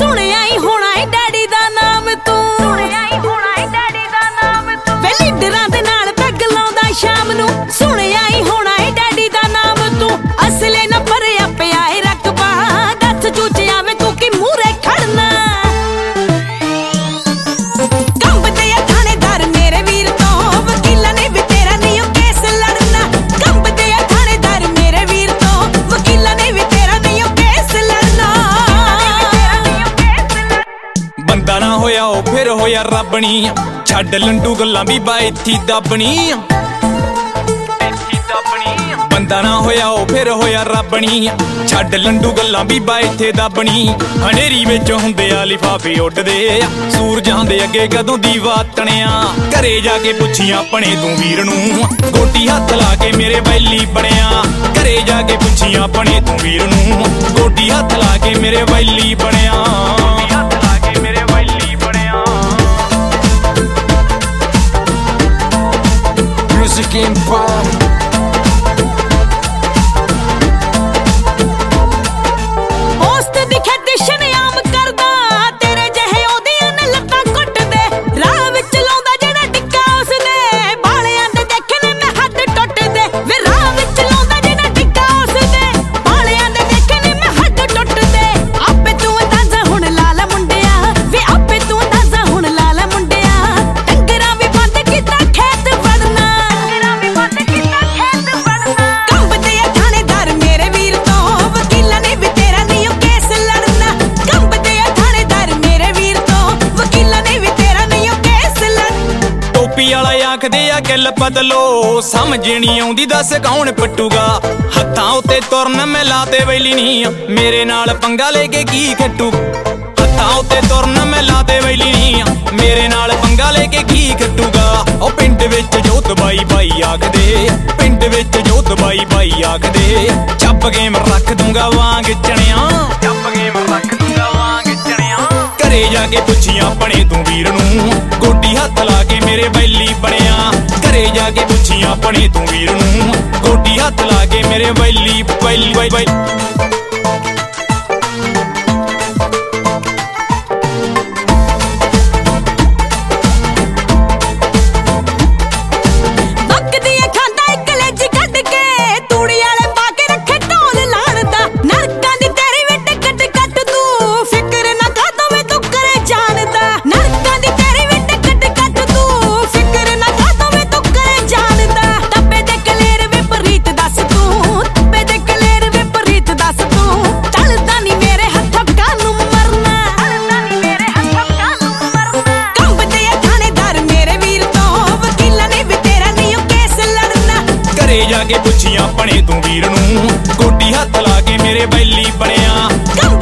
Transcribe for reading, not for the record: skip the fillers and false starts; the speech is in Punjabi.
ਸੁਣਿਆ ਹੀ ਹੋਣਾ ਏ ਡੈਡੀ ਦਾ ਨਾਮ ਤੂੰ, ਸੁਣਿਆ ਹੀ ਹੋਣਾ ਏ ਡੈਡੀ ਦਾ ਨਾਮ ਤੂੰ। ਵੇ ਲੀਡਰਾਂ ਦੇ ਨਾਲ ਪੈਗ ਲਾਉਂਦਾ ਸ਼ਾਮ ਨੂੰ, ਸੁਣਿਆ ਹੀ ਹੋਣਾ ਏ ਡੈਡੀ ਦਾ ਨਾਮ ਤੂੰ। ਅਸਲੇ ਨਾ ਭਰਿਆ ਪਿਆ ਏ ਰਕਬਾ, ਦੱਸ ਚੂਚਿਆ ਵੇ ਤੂੰ ਕੀ ਮੂਹਰੇ ਖੜਨਾ। ਕੰਬਦੇ ਆ ਥਾਣੇਦਾਰ ਮੇਰੇ ਵੀਰ ਤੋਂ, ਵਕੀਲਾਂ ਨੇ ਵੀ ਤੇਰਾ ਨਹੀਂ ਉਹ ਕੇਸ ਲੜਨਾ। ਕੰਬਦੇ ਆ ਥਾਣੇਦਾਰ ਮੇਰੇ ਵੀਰ ਤੋਂ, ਵਕੀਲਾਂ ਨੇ ਵੀ ਤੇਰਾ ਨਹੀਂ ਉਹ ਕੇਸ ਲੜਨਾ। ਬੰਦਾ ਨਾ ਹੋਇਆ ਉਹ ਫਿਰ ਹੋਇਆ ਰੱਬਣੀ, ਛੱਡ ਲੰਡੂ ਗੱਲਾਂ ਵੀ ਬਾਈਥੀ ਦੱਬਣੀ। ਬੰਦਾ ਨਾ ਹੋਇਆ ਉਹ ਫਿਰ ਹੋਇਆ ਰੱਬਣੀ, ਛੱਡ ਲੰਡੂ ਗੱਲਾਂ ਵੀ ਬਾਈਥੇ ਦੱਬਣੀ। ਹਨੇਰੀ ਵਿੱਚ ਹੁੰਦੇ ਆ ਲਿਫਾਫੇ ਉੱਡਦੇ ਆ, ਸੂਰਜਾਂ ਦੇ ਅੱਗੇ ਕਦੋਂ ਦੀ ਵਾਤਣਿਆ। ਘਰੇ ਜਾ ਕੇ ਪੁੱਛੀ ਆਪਣੇ ਤੂੰ ਵੀਰ ਨੂੰ, ਗੋਟੀ ਹੱਥ ਲਾ ਕੇ ਮੇਰੇ ਵੈਲੀ ਬਣਿਆ। ਘਰੇ ਜਾ ਕੇ ਪੁੱਛੀ ਆਪਣੇ ਤੂੰ ਵੀਰ ਨੂੰ, ਗੋਟੀ ਹੱਥ ਲਾ ਕੇ ਮੇਰੇ ਵੈਲੀ ਬਣਿਆ। Music Empire। ਪੋਸਟ ਦੀ ਖੇਤੀ ਸ਼ਰੇਆਮ ਕਰਦਾ, ਤੇਰੇ ਜਿਹੇ ਉਹਦੀਆਂ ਨੇ ਲੱਤਾਂ ਘੁੱਟਦੇ। ਰਾਹ ਵਿੱਚ ਲਾਉਂਦਾ ਜਿਹੜਾ ਟਿੱਕਾ ਉਸਦੇ, ਬਾਲਿਆਂ ਦੇ ਦੇਖੇ ਨੇ ਮੈਂ ਹੱਥ ਟੁੱਟਦੇ। ਵੇ ਰਾਹ ਵਿੱਚ ਲਾਉਂਦਾ ਜਿਹੜਾ ਟਿੱਕਾ ਉਸਦੇ, ਬਾਲਿਆਂ ਦੇ ਦੇਖੇ ਨੇ ਮੈਂ ਹੱਥ ਟੁੱਟਦੇ। ਆਪੇ ਤੂੰ ਅੰਦਾਜ਼ਾ ਹੁਣ ਲਾ ਲੈ ਮੁੰਡਿਆ, ਵੇ ਆਪੇ ਤੂੰ ਅੰਦਾਜ਼ਾ ਹੁਣ ਲਾ ਲੈ ਮੁੰਡਿਆ। ਡੰਗਰਾਂ ਵੀ ਬੰਦ ਕੀਤਾ ਖੇਤ ਵੜਨਾ, ਡੰਗਰਾਂ ਵੀ ਬੰਦ ਕੀਤਾ ਖੇਤ ਵੜਨਾ। ਕੰਬਦੇ ਆ ਥਾਣੇਦਾਰ ਮੇਰੇ ਵੀਰ ਤੋਂ, ਵਕੀਲਾਂ ਨੇ ਵੀ ਤੇਰਾ ਨਹੀਂ ਉਹ ਕੇਸ ਲੜਨਾ। ਕੰਬਦੇ ਆ ਥਾਣੇਦਾਰ ਮੇਰੇ ਵੀਰ ਤੋਂ, ਵਕੀਲਾਂ ਨੇ ਵੀ ਤੇਰਾ ਨਹੀਂ ਉਹ ਕੇਸ ਲੜਨਾ। ਟੋਪੀ ਵਾਲਾ ਆਖਦੇ ਆ ਗੱਲ ਬਦਲੋ, ਸਮਝ ਨਹੀਂ ਆਉਂਦੀ ਦੱਸ ਕੌਣ ਪੱਟੂਗਾ। ਹੱਥਾਂ ਉੱਤੇ ਤੁਰਨ ਮੈਂ ਲਾਤੇ ਵੈਲੀ ਨਹੀਂ, ਮੇਰੇ ਨਾਲ ਪੰਗਾ ਲੈ ਕੇ ਕੀ ਖੱਟੂ। ਹੱਥਾਂ ਉੱਤੇ ਤੁਰਨ ਮੈਂ ਲਾਤੇ ਵੈਲੀ ਨਹੀਂ, ਮੇਰੇ ਨਾਲ ਪੰਗਾ ਲੈ ਕੇ ਕੀ ਖੱਟੂਗਾ। ਉਹ ਪਿੰਡ ਵਿੱਚ ਜੋਤ ਬਾਈ ਬਾਈ ਆਖਦੇ, ਪਿੰਡ ਵਿੱਚ ਜੋਤ ਬਾਈ ਬਾਈ ਆਖਦੇ। ਚੱਪ ਗੇਮ ਰੱਖ ਦੂੰਗਾ ਵਾਂਗ ਚਣਿਆ, ਚੱਪ ਗੇਮ ਰੱਖ ਦੂੰਗਾ ਵਾਂਗ ਚਣਿਆ। ਘਰੇ ਜਾ ਕੇ ਪੁੱਛੀ ਆਪਣੇ ਤੂੰ ਵੀਰ ਨੂੰ, ਗੋਡੀ ਹੱਥ ਲਾ ਕੇ ਮੇਰੇ ਵੈਲੀ ਬਣਿਆ। ਘਰੇ ਜਾ ਕੇ ਪੁੱਛੀ ਆਪਣੇ ਤੂੰ ਵੀਰ ਨੂੰ, ਗੋਡੀ ਹੱਥ ਲਾ ਕੇ ਮੇਰੇ ਵੈਲੀ ਵੈਲੀ ਵੈਲੀ। ਬੱਕਦੀ ਆ ਖਾਂਦਾ ਇੱਕ ਲੇਜੀ ਕੱਢ ਕੇ, ਤੂੜੀ ਵਾਲੇ ਪਾ ਕੇ ਰੱਖੇ ਢੋਲ ਲਾਣਦਾ। ਨਰਕਾਂ ਦੀ ਤੇਰੀ ਵੀ ਟਿਕਟ ਕੱਟ ਤੂੰ, ਫਿਕਰ ਨਾ ਕਰ ਦੋਵੇਂ ਤੂੰ ਕਰੇ ਜਾਣਦਾ। ਨਰਕਾਂ ਦੀ ਤੇਰੀ ਵੀ ਟਿਕਟ ਕੱਟ ਤੂੰ, ਫਿਕਰ ਨਾ ਕਰ ਦੋਵੇਂ ਤੂੰ ਕਰੇ ਜਾਣਦਾ। ਤੱਬੇ ਦੇ ਕਲੇਰ ਵਿਪਰੀਤ ਦੱਸ ਤੂੰ, ਤੱਬੇ ਦੇ ਕਲੇਰ ਵਿਪਰੀਤ ਦੱਸ ਤੂੰ। ਚੱਲਦਾ ਨੀ ਮੇਰੇ ਹੱਥੋਂ ਕਾਹਨੂੰ ਮਰਨਾ, ਚੱਲਦਾ ਨੀ ਮੇਰੇ ਹੱਥੋਂ ਕਾਹਨੂੰ ਮਰਨਾ। ਕੰਬਦੇ ਆ ਥਾਣੇਦਾਰ ਮੇਰੇ ਵੀਰ ਤੋਂ, ਵਕੀਲਾਂ ਨੇ ਵੀ ਤੇਰਾ ਨਹੀਂ ਉਹ ਕੇਸ ਲੜਨਾ। ਘਰੇ ਜਾ ਕੇ ਪੁੱਛੀ ਆਪਣੇ ਤੂੰ ਵੀਰ ਨੂੰ, ਗੋਡੀ ਹੱਥ ਲਾ ਕੇ ਮੇਰੇ ਵੈਲੀ ਬਣਿਆ।